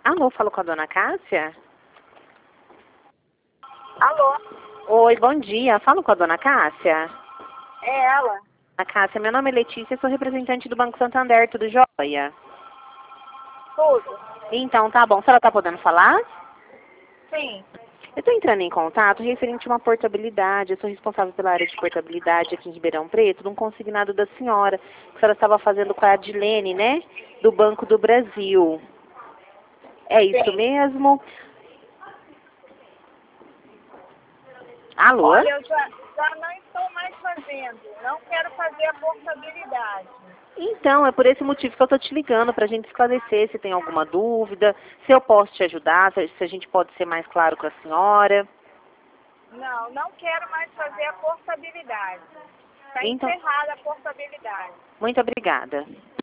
Alô, falo com a dona Cássia? Alô? Oi, bom dia. Falo com a dona Cássia? É ela? Dona Cássia, meu nome é Letícia, sou representante do Banco Santander, tudo jóia? Tudo? Então, tá bom. A senhora tá podendo falar? Sim. Eu estou entrando em contato referente a uma portabilidade. Eu sou responsável pela área de portabilidade aqui em Ribeirão Preto, de um consignado da senhora, que a senhora estava fazendo com a Adilene, né? Do Banco do Brasil. É isso Sim. mesmo? Alô? Olha, eu já não estou mais fazendo. Não quero fazer a portabilidade. Então, é por esse motivo que eu estou te ligando, para a gente esclarecer se tem alguma dúvida, se eu posso te ajudar, se a gente pode ser mais claro com a senhora. Não quero mais fazer a portabilidade. Está Então, encerrada a portabilidade. muito obrigada.